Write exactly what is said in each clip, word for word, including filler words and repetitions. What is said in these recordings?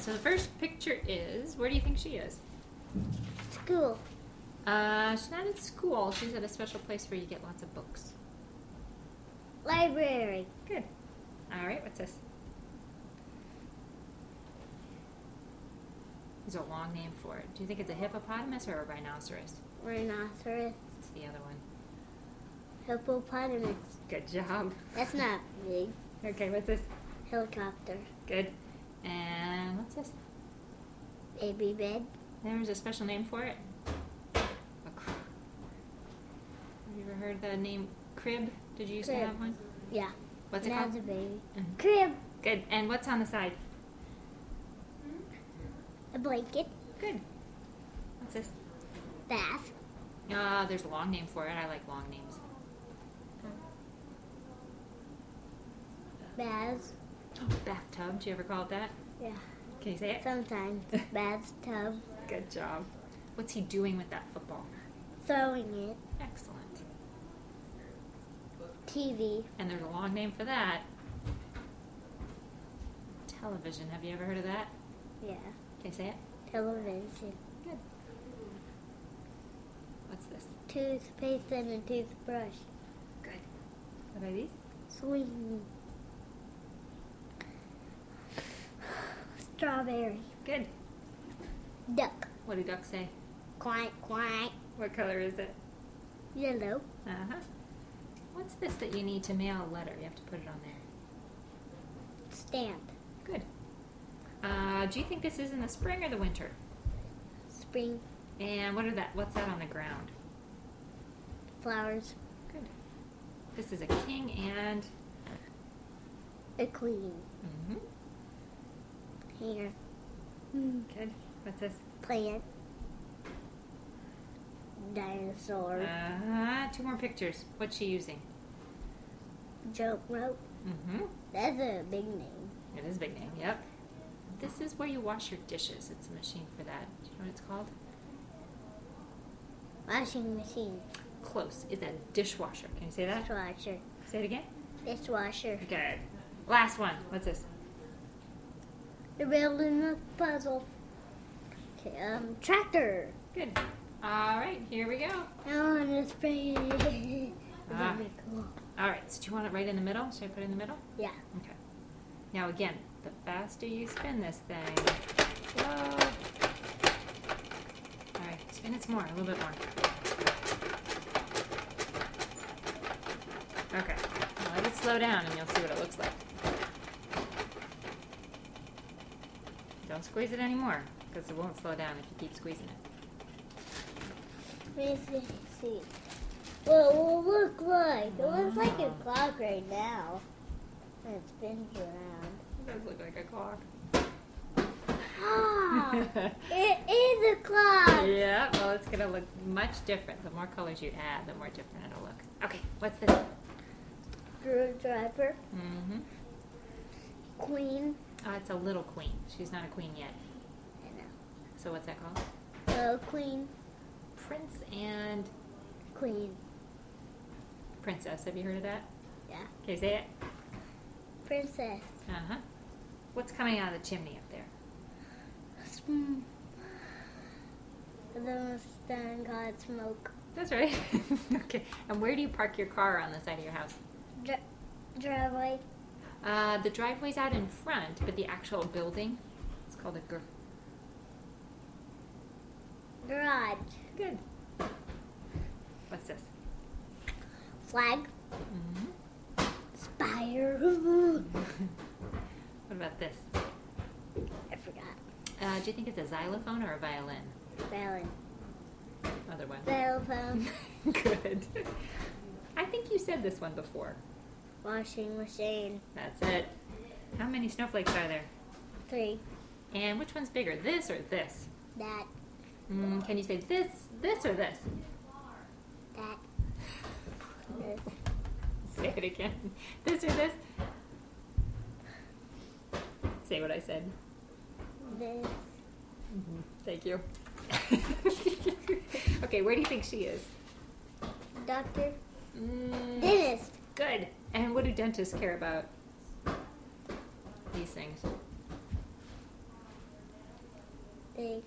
so the first picture is, where do you think she is? School. Uh, she's not at school. She's at a special place where you get lots of books. Library. Good. All right, what's this? There's a long name for it. Do you think it's a hippopotamus or a rhinoceros? Rhinoceros. What's the other one? Hippopotamus. Good job. That's not big. Okay, what's this? Helicopter. Good. And what's this? Baby bed. There's a special name for it. A cr- Have you ever heard the name crib? Did you used Crib. to have one? Yeah. What's it That's called? a baby. Mhm. Crib. Good. And what's on the side? A blanket. Good. What's this? Bath. Uh, there's a long name for it. I like long names. Baths. Oh, bathtub. Do you ever call it that? Yeah. Can you say it? Sometimes. Bathtub. Good job. What's he doing with that football? Throwing it. Excellent. T V. And there's a long name for that. Television. Have you ever heard of that? Yeah. Can you say it? Television. Good. What's this? Toothpaste and a toothbrush. Good. What are these? Swing. Strawberry. Good. Duck. What do ducks say? Quack, quack. What color is it? Yellow. Uh-huh. What's this that you need to mail a letter? You have to put it on there. Stamp. Good. Uh, do you think this is in the spring or the winter? Spring. And what are that? What's that on the ground? Flowers. Good. This is a king and... A queen. Mm-hmm. Here. Mm. Good. What's this? Plant. Dinosaur. Uh, two more pictures. What's she using? Jump rope. Mm-hmm. That's a big name. It is a big name, yep. This is where you wash your dishes. It's a machine for that. Do you know what it's called? Washing machine. Close. It's a dishwasher. Can you say that? Dishwasher. Say it again. Dishwasher. Good. Last one. What's this? You're building a puzzle. Okay, um, tractor. Good. All right, here we go. I want to spray it. Ah. That'd be cool. All right, so do you want it right in the middle? Should I put it in the middle? Yeah. Okay. Now again, the faster you spin this thing, slow. All right, spin it some more, a little bit more. Okay, now let it slow down and you'll see what it looks like. Don't squeeze it anymore, because it won't slow down if you keep squeezing it. Let me see. What will it look like? It looks like a clock right now. And it spins around. It does look like a clock. Ah, it is a clock. Yeah, well, it's going to look much different. The more colors you add, the more different it'll look. Okay, what's this? Screwdriver. Mm-hmm. Queen. Oh, it's a little queen. She's not a queen yet. I know. So what's that called? Uh, queen. Prince and Queen. Princess. Have you heard of that? Yeah. Can you say it? Princess. Uh-huh. What's coming out of the chimney up there? Mm. The stand called smoke. That's right. Okay. And where do you park your car on the side of your house? Dri- driveway. Uh, the driveway's out in front, but the actual building, it's called a gar- Garage. Good. What's this? Flag. Mm-hmm. Spire. What about this? I forgot. Uh, do you think it's a xylophone or a violin? Violin. Other one. Xylophone. Good. I think you said this one before. Washing machine. That's it. How many snowflakes are there? Three. And which one's bigger, this or this? That. Mm, can you say this, this, or this? That. This. Say it again. This or this? Say what I said. This. Mm-hmm. Thank you. Okay, where do you think she is? Doctor. Mm, Dentist. Good. And what do dentists care about? These things. thing.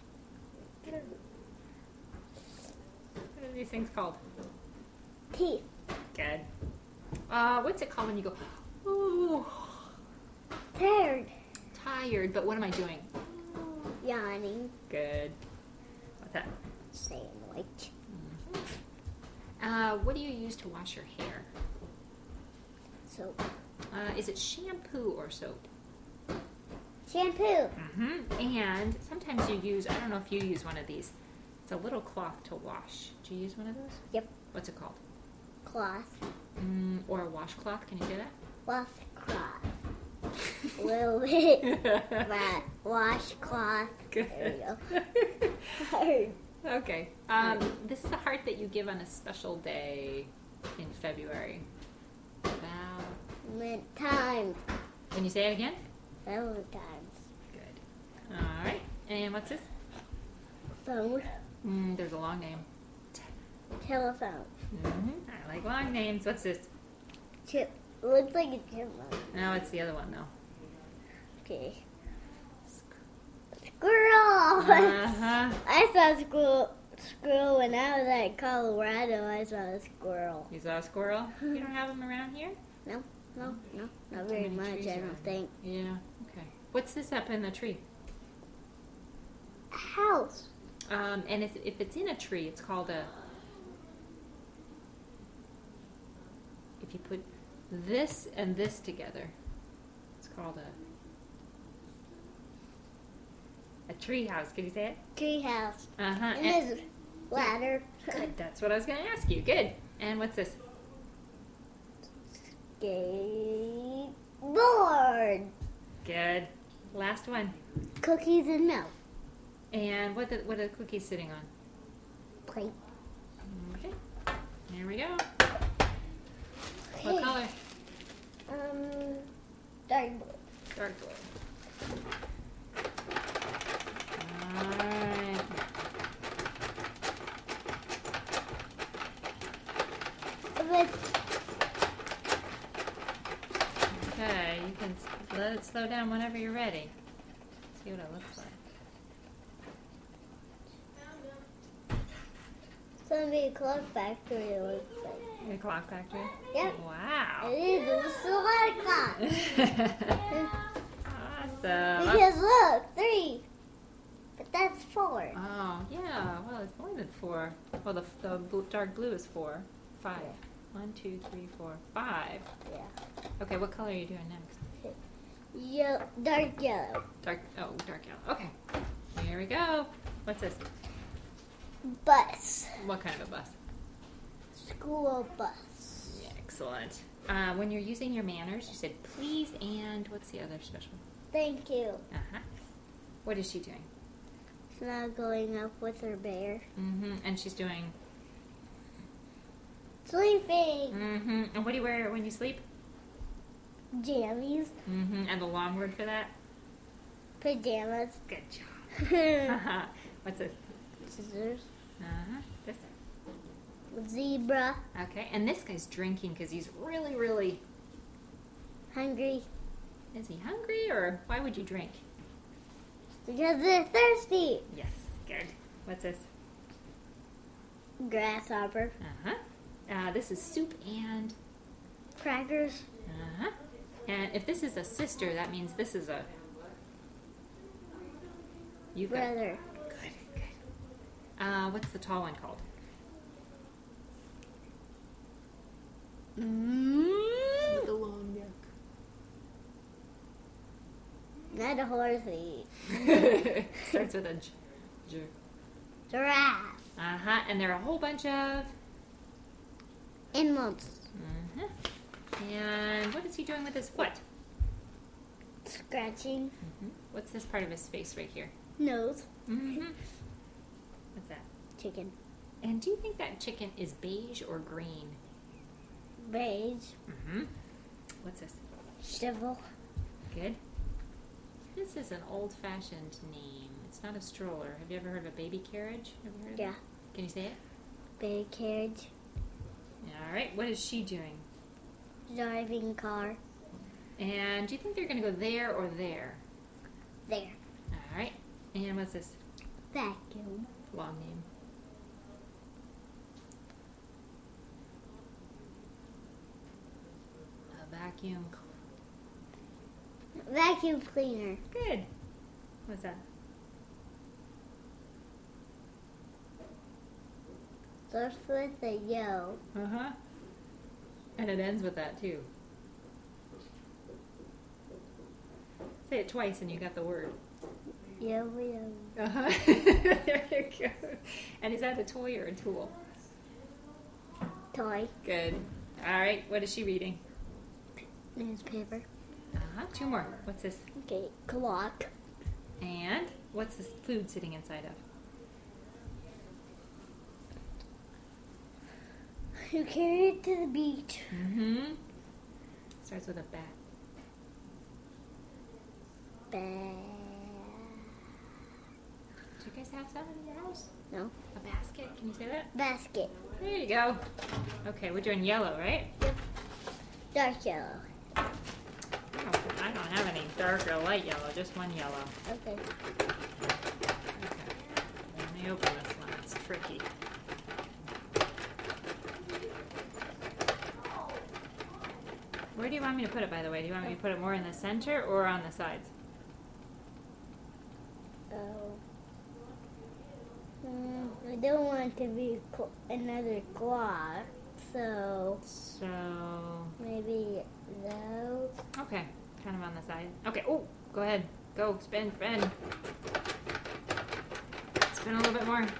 What are these things called? Teeth. Good. Uh, what's it called when you go, ooh, Tired. tired, but what am I doing? Yawning. Good. What's that? Sandwich. Uh, what do you use to wash your hair? Soap. Uh, is it shampoo or soap? Shampoo. Mm-hmm. And sometimes you use, I don't know if you use one of these. It's a little cloth to wash. Do you use one of those? Yep. What's it called? Cloth. Mm, or a washcloth. Can you say that? Washcloth. A little bit. But washcloth. Good. There you go. Hard. Okay. Um, this is a heart that you give on a special day in February. Val. Time. Can you say it again? Valentine's. Good. All right. And what's this? Phone. Mm, there's a long name. Telephone. Mm-hmm. I like long names. What's this? Chip. Looks like a chipmunk. No, it's the other one though. Okay. Squirrel. Uh-huh. I saw a squirrel. Squirrel when I was at Colorado. I saw a squirrel. You saw a squirrel? You don't have them around here? No, no, no, not Too very many much. trees I around don't here. think. Yeah. Okay. What's this up in the tree? A house. Um, and if, if it's in a tree, it's called a... If you put this and this together, it's called a... A tree house. Can you say it? Tree house. Uh-huh. And And, there's ladder. good. That's what I was going to ask you. Good. And what's this? Skateboard. Good. Last one. Cookies and milk. And what the, what are the cookies sitting on? Plate. Okay. Here we go. What color? Um, dark blue. Dark blue. Alright. But Okay, you can s- let it slow down whenever you're ready. See what it looks like. Somebody clock factory it looks like. Your clock factory? Yep. Wow. It is. It was still like that. Awesome. Because look, three. But that's four. Oh, yeah. Well, it's more than four. Well, the, the blue, dark blue is four. Five. One, two, three, four, five. Yeah. Okay, what color are you doing next? Yellow, dark yellow. Dark, oh, dark yellow. Okay. Here we go. What's this? Bus. What kind of a bus? School bus. Excellent. Uh, when you're using your manners, you said please and what's the other special? Thank you. Uh-huh. What is she doing? She's not going up with her bear. Mm-hmm. And she's doing... Sleeping. Mm-hmm. And what do you wear when you sleep? Jammies. Mm-hmm. And the long word for that? Pajamas. Good job. What's this? Scissors. Uh-huh. This. Zebra. Okay. And this guy's drinking because he's really, really... Hungry. Is he hungry or why would you drink? Because they're thirsty. Yes. Good. What's this? Grasshopper. Uh-huh. Uh, this is soup and... Crackers. Uh-huh. And if this is a sister, that means this is a... You've got... Brother. Good, good. Uh, what's the tall one called? Mm. The long neck. Not a horsey. Starts with a J. J. Giraffe. Uh-huh. And there are a whole bunch of... Animals. Uh-huh. And what is he doing with his foot? Scratching. Mm-hmm. What's this part of his face right here? Nose. Mm-hmm. What's that? Chicken. And do you think that chicken is beige or green? Beige. Mm-hmm. What's this? Shovel. Good. This is an old-fashioned name. It's not a stroller. Have you ever heard of a baby carriage? Have you heard of Yeah. it? Can you say it? Baby carriage. All right. What is she doing? Driving car. And do you think they're going to go there or there? There. All right. And what's this? Vacuum. Long name. A vacuum. Vacuum cleaner. Good. What's that? Starts with a yo. Uh huh. And it ends with that too. Say it twice and you got the word. Yo, yo. Uh huh. There you go. And is that a toy or a tool? Toy. Good. All right. What is she reading? Newspaper. Uh huh. Two more. What's this? Okay. Clock. And what's this food sitting inside of? You carry it to the beach. Mm-hmm. Starts with a bat. Ba- Do you guys have some in your house? No. A basket? Can you say that? Basket. There you go. Okay, we're doing yellow, right? Yep. Dark yellow. I don't, I don't have any dark or light yellow, just one yellow. Okay. Okay. Let me open this one. It's tricky. Where do you want me to put it, by the way? Do you want me to put it more in the center or on the sides? Oh. Mm, I don't want it to be cl- another clock, so So, maybe those. okay, kind of on the side. Okay, oh, go ahead. Go, spin, spin. Spin a little bit more.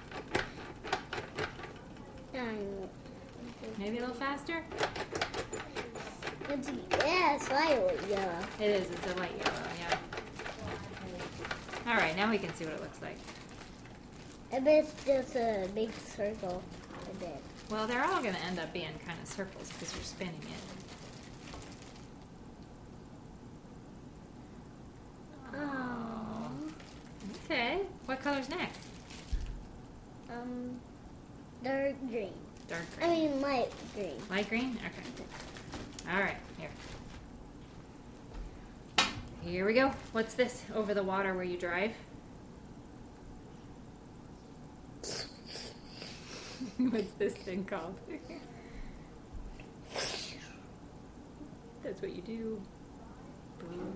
Um, Maybe a little faster? it's, yeah, it's light yellow. It is, it's a light yellow, yeah. All right, now we can see what it looks like. I bet it's just a big circle. I bet. Well, they're all going to end up being kind of circles because you're spinning it. Oh. Okay, what color's next? Um, dark green. Dark I green. mean light green. Light green? Okay. All right, here. Here we go. What's this over the water where you drive? What's this thing called? That's what you do. Boom.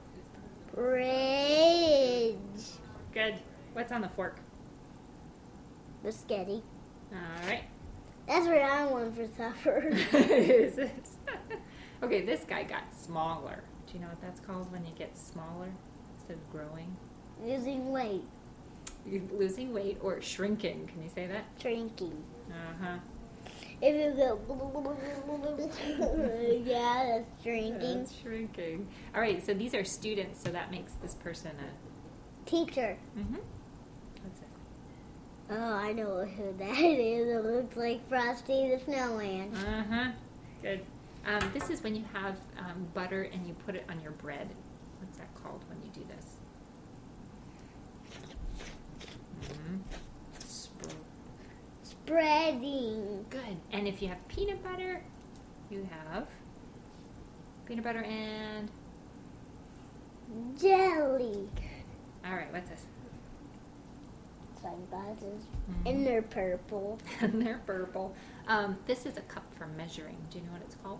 Bridge. Good. What's on the fork? Biscotti. All right. That's what I want for supper. Is it? Okay, this guy got smaller. Do you know what that's called when you get smaller instead of growing? Losing weight. You're losing weight or shrinking. Can you say that? Shrinking. Uh-huh. If you go, yeah, that's shrinking. That's shrinking. All right, so these are students, so that makes this person a... Teacher. Mm-hmm. What's it? Oh, I know who that is. It looks like Frosty the Snowman. Uh-huh. Good. Um, this is when you have um, butter and you put it on your bread. What's that called when you do this? Mm-hmm. Sp- Spreading. Good. And if you have peanut butter, you have peanut butter and... Jelly. All right, what's this? Sunglasses. Mhm. And they're purple. And they're purple. Um, this is a cup for measuring. Do you know what it's called?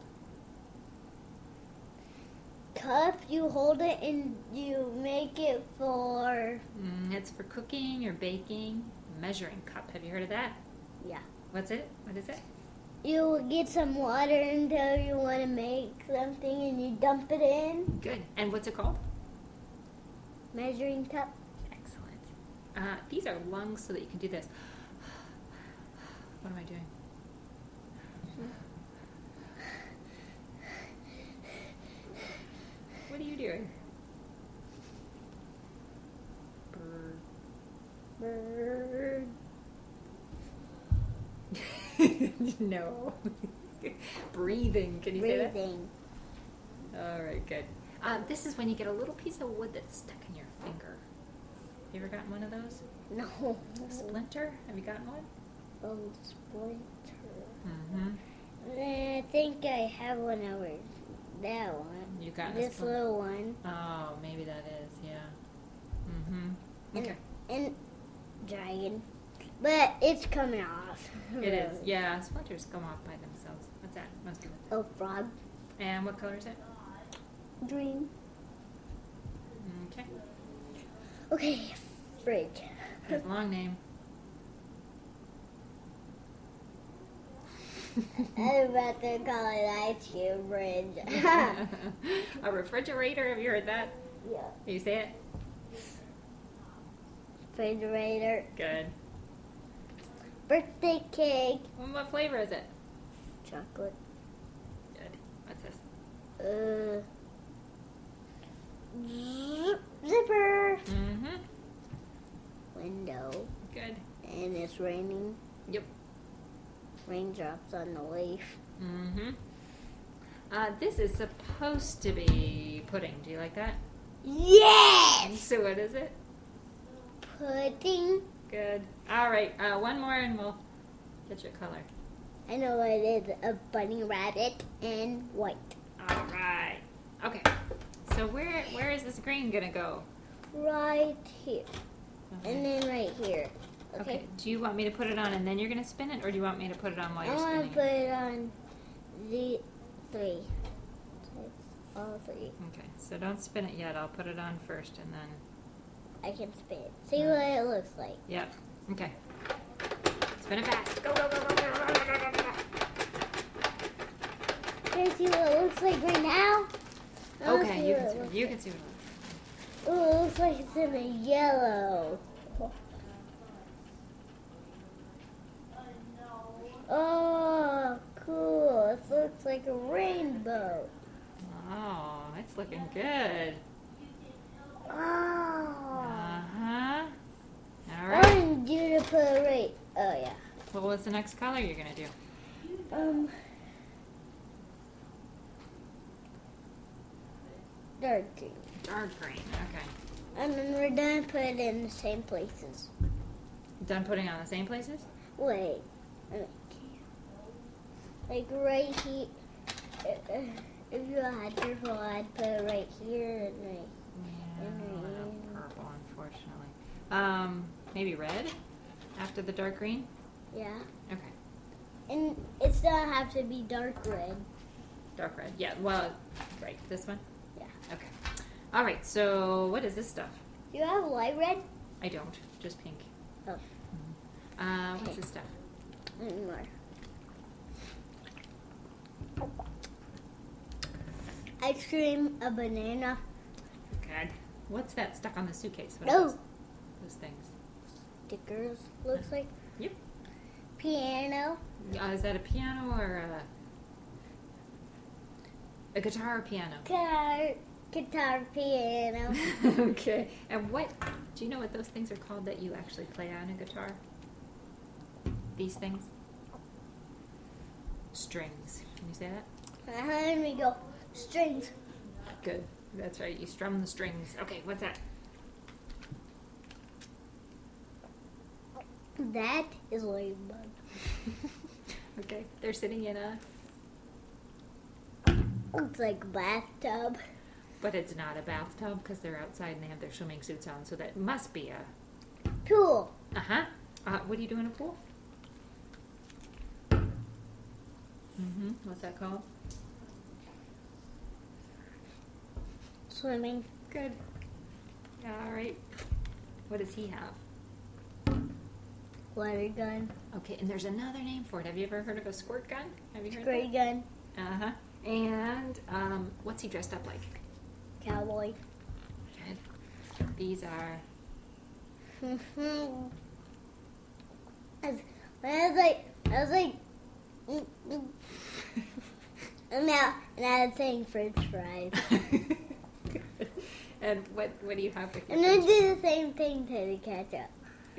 Cup, you hold it and you make it for... Mm, it's for cooking or baking. Measuring cup. Have you heard of that? Yeah. What's it? What is it? You get some water until you want to make something and you dump it in. Good. And what's it called? Measuring cup. Excellent. Uh, these are lungs so that you can do this. What am I doing? What are you doing? Bird. Bird. No. Breathing. Can you say that? Breathing. All right, good. Uh, this is when you get a little piece of wood that's stuck in your finger. You ever gotten one of those? No. A splinter? Have you gotten one? Oh, splinter. Mm-hmm. I think I have one over that one. You got This little one. Oh, maybe that is, yeah. Mm-hmm. And, Okay. and dragon. But it's coming off. It is. Yeah, splinters come off by themselves. What's that? Must be what that. Oh, frog. And what color is it? Green. Okay. Okay, fridge. Has a long name. I'm about to call it ice cube fridge. A refrigerator. Have you heard that? Yeah. Can you say it? Refrigerator. Good. Birthday cake. Well, what flavor is it? Chocolate. Good. What's this? Uh. Zip- Zipper. Mm-hmm. Window. Good. And it's raining. Yep. Raindrops on the leaf. Mm-hmm. Uh, this is supposed to be pudding. Do you like that? Yes! So what is it? Pudding. Good. All right. Uh, one more and we'll get your color. I know what it is. A bunny rabbit and white. All right. Okay. So where where is this green gonna go? Right here. Okay. And then right here. Okay? Okay. Do you want me to put it on and then you're gonna spin it, or do you want me to put it on while I you're want spinning to put it? it on the three. It's all three. Okay. So don't spin it yet. I'll put it on first and then. I can spin it. See Mm. what it looks like. Yep. Okay. Spin it fast. Go go go go go go go go go. Can you see what it looks like right now? I wanna Okay. see You what can it see. looks You like. can see what it looks Ooh, it looks like it's in the yellow. Oh, cool. It looks like a rainbow. like. Oh, it's looking good. Oh. Uh-huh. All I right. want you to put it right. Oh, yeah. Well, what's the next color you're going to do? Um. Dark green. Dark green. Okay. And then we're done put it in the same places. Done putting on the same places? Wait. Like, like right here. Uh, If you had purple, I'd put it right here and right. Yeah, And I don't right have here. purple, unfortunately. Um, maybe red after the dark green? Yeah. Okay. And it doesn't have to be dark red. Dark red. Yeah, well, right. This one? Yeah. Okay. All right, so what is this stuff? Do you have light red? I don't. Just pink. Oh. Uh, what's Okay. this stuff? Mm, more. Ice cream, a banana. God. What's that stuck on the suitcase? What No. are those, those things? Stickers, looks like. Yep. Piano. Uh, is that a piano or a, a guitar or piano? Guitar, guitar, piano. Okay. And what, do you know what those things are called that you actually play on a guitar? These things? Strings. Can you say that? Uh-huh, and we go. Strings. Good. That's right. You strum the strings. Okay, what's that? That is ladybug. Okay. They're sitting in a, Looks like a bathtub. but it's not a bathtub because they're outside and they have their swimming suits on, so that must be a, Pool. uh-huh. Uh, what do you do in a pool? Mm-hmm. What's that called? Swimming. Good. All right. What does he have? Water gun. Okay, and there's another name for it. Have you ever heard of a squirt gun? Have you heard Spray gun. that? Uh-huh. And um, what's he dressed up like? Cowboy. Good. These are... I was, when I was like, I was like, mm, mm. and now, now it's saying French fries. And what what do you have with your And then french do the same thing to the ketchup.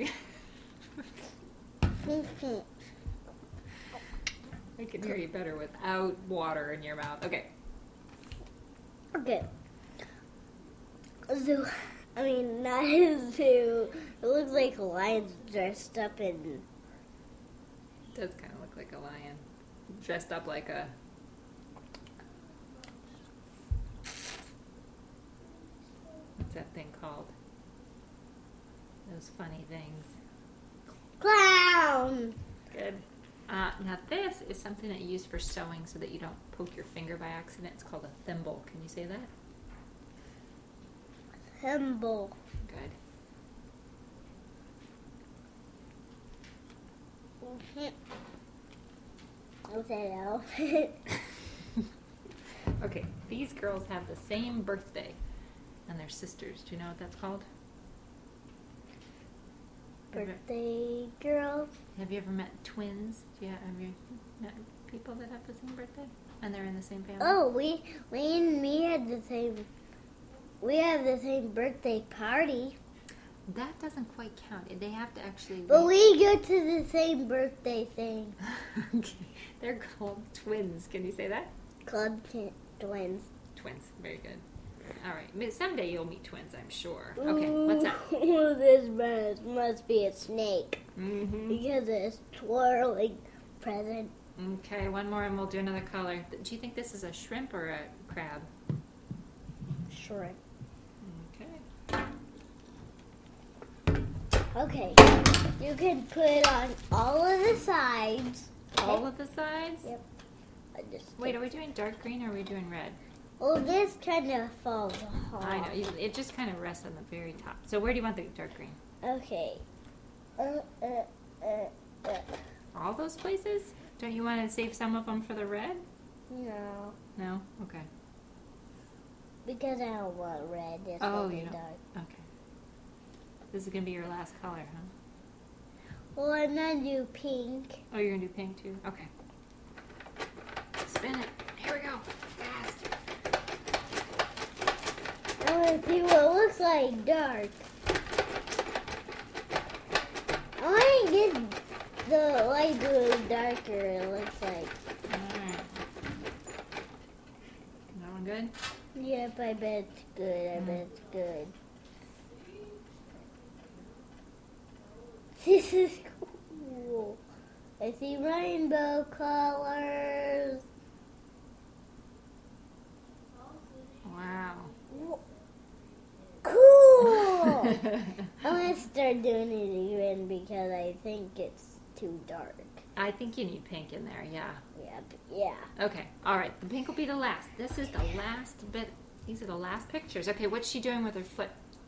I can hear you better without water in your mouth. Okay. Okay. Zoo. I mean, not a zoo. It looks like a lion's dressed up in. It does kind of look like a lion. Dressed up like a... What's that thing called? Those funny things. Clown. Good. Uh, now this is something that you use for sewing so that you don't poke your finger by accident. It's called a thimble. Can you say that? Thimble. Good. I'll say elephant. Okay, these girls have the same birthday, and they're sisters. Do you know what that's called? Have you- Birthday girls. Have you ever met twins? Do you have you met people that have the same birthday, and they're in the same family? Oh, we, we and me had the same. We have the same birthday party, That doesn't quite count. They have to actually. but we go to the same birthday thing. Okay. They're called twins. Can you say that? Called t- twins. Twins. Very good. All right. Someday you'll meet twins, I'm sure. Okay. What's that? Ooh, this must, must be a snake Mm-hmm. because it's twirling present. Okay. One more, and we'll do another color. Do you think this is a shrimp or a crab? Shrimp. Okay. Okay, you can put on all of the sides. All of the sides? Yep. I just Wait, are we doing dark green or are we doing red? Well, this kind of falls off. I know. you- It just kind of rests on the very top. So where do you want the dark green? Okay. Uh, uh, uh, uh. All those places? Don't you want to save some of them for the red? No, No? Okay. because I don't want red. It's Oh, really you don't. dark. Okay. This is going to be your last color, huh? Well, I'm gonna do pink. Oh, you're going to do pink too? Okay. Spin it. Here we go. Fast. I want to see what looks like dark. I want to get the light blue darker. It looks like. Alright. That one good? Yep, I bet it's good. I bet it's good. This is cool. I see rainbow colors. Wow. Cool! I'm going to start doing it again because I think it's too dark. I think you need pink in there, yeah. Yeah, b- yeah. Okay, all right. The pink will be the last. This is the last bit. These are the last pictures. Okay, what's she doing with her foot?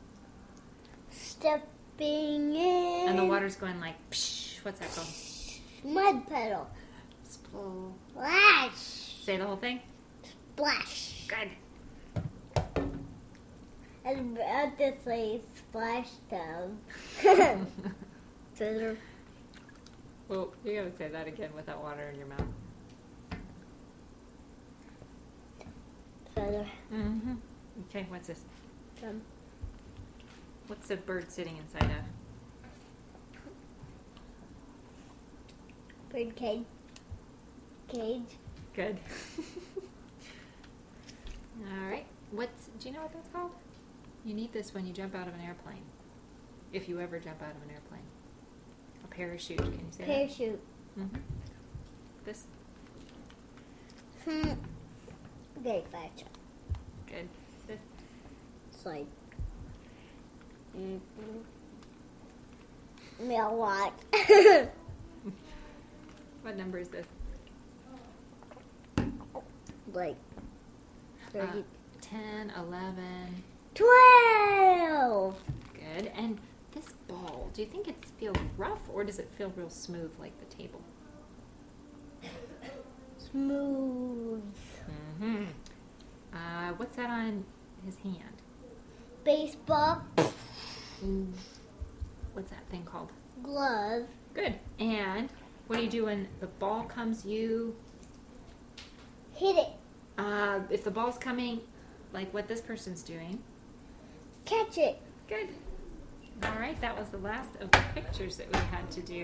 Stepping in. And the water's going like, psh, what's that called? Mud puddle. Spl- Splash. Say the whole thing? Splash. Good. I was about to say splash tub. Feather. Well, you gotta say that again with that water in your mouth. Feather. Mm-hmm. Okay, what's this? Um, What's the bird sitting inside of? bird cage. Cage. Good. All right. What's? Do you know what that's called? You need this when you jump out of an airplane. If you ever jump out of an airplane. A parachute. Can you say Parachute. that? Mm-hmm. This. Hmm. Okay, fire truck. Good. This. It's like. Mm-hmm. Mailbox. What number is this? Like. Uh, thirty. ten, eleven. Twelve. Good. And this ball, do you think it feels rough or does it feel real smooth like the table? Smooth. Mm-hmm. Uh, what's that on his hand? Baseball. Mm. What's that thing called? Glove. Good. And what do you do when the ball comes? You, Hit it. uh, if the ball's coming, like what this person's doing. Catch it. Good. All right, that was the last of the pictures that we had to do.